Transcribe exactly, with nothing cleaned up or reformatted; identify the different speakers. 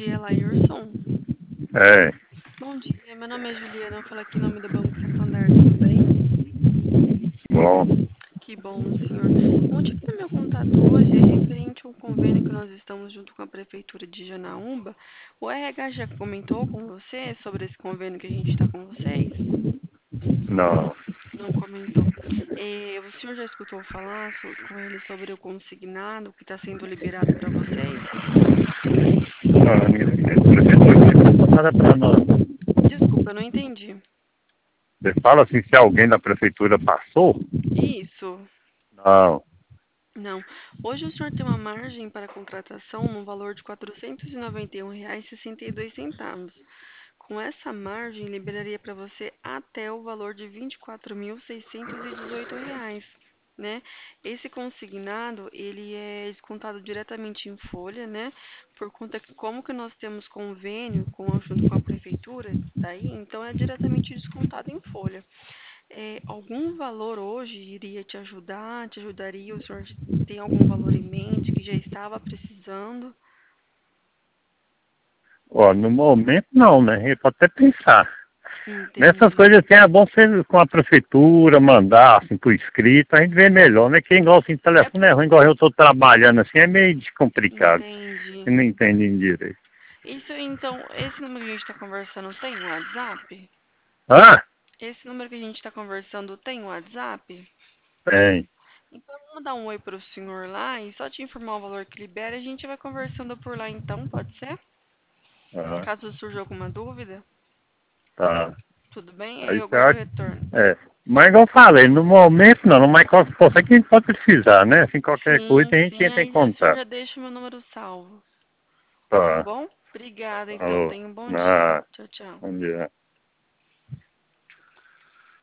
Speaker 1: dia, Laírson.
Speaker 2: É.
Speaker 1: Bom dia, meu nome é Juliana, eu falo aqui em nome do Banco Santander, tudo bem?
Speaker 2: Bom.
Speaker 1: Que bom, senhor. O motivo do meu contato hoje é referente ao convênio que nós estamos junto com a Prefeitura de Janaúba. O R H já comentou com você sobre esse convênio que a gente está com vocês?
Speaker 2: Não.
Speaker 1: Não comentou. Eh, o senhor já escutou falar so- com ele sobre o consignado que está sendo liberado para vocês?
Speaker 2: Não, ninguém não nada pra nós.
Speaker 1: Desculpa, eu não entendi.
Speaker 2: Você fala assim, se alguém da prefeitura passou?
Speaker 1: Isso.
Speaker 2: Não.
Speaker 1: Não. Hoje o senhor tem uma margem para contratação no valor de quatrocentos e noventa e um reais e sessenta e dois centavos. Com essa margem, liberaria para você até o valor de vinte e quatro mil seiscentos e dezoito reais, né? Esse consignado, ele é descontado diretamente em folha, né? Por conta que como que nós temos convênio com, junto com a prefeitura, daí, então é diretamente descontado em folha. É, algum valor hoje iria te ajudar, te ajudaria? O senhor tem algum valor em mente que já estava precisando?
Speaker 2: Ó, no momento não, né? A gente pode até pensar. Nessas
Speaker 1: Entendi.
Speaker 2: coisas assim, é bom você com a prefeitura mandar assim por escrito, a gente vê melhor, né? Que igual assim,
Speaker 1: É,
Speaker 2: telefone é ruim, igual eu estou trabalhando assim, é meio descomplicado.
Speaker 1: entendi.
Speaker 2: Eu não entendi direito.
Speaker 1: Isso então, esse número que a gente está conversando tem WhatsApp?
Speaker 2: Ah,
Speaker 1: Esse número que a gente está conversando tem WhatsApp?
Speaker 2: tem.
Speaker 1: Então, vamos dar um oi para o senhor lá e só te informar o valor que libera, a gente vai conversando por lá então, pode ser?
Speaker 2: Ah,
Speaker 1: Caso surja alguma dúvida,
Speaker 2: tá.
Speaker 1: tudo bem? Aí
Speaker 2: Aí
Speaker 1: eu
Speaker 2: você
Speaker 1: aguardo o
Speaker 2: acha.
Speaker 1: retorno.
Speaker 2: É. Mas igual eu falei, no momento não, mas qualquer coisa que a gente pode precisar, né? Assim, qualquer coisa
Speaker 1: Sim,
Speaker 2: a gente
Speaker 1: sim,
Speaker 2: entra em
Speaker 1: aí o senhor
Speaker 2: contato.
Speaker 1: já deixa o meu número salvo, tá
Speaker 2: Tá.
Speaker 1: bom? Obrigada então,
Speaker 2: Alô.
Speaker 1: tenha um bom dia.
Speaker 2: Ah,
Speaker 1: Tchau, tchau.
Speaker 2: bom dia.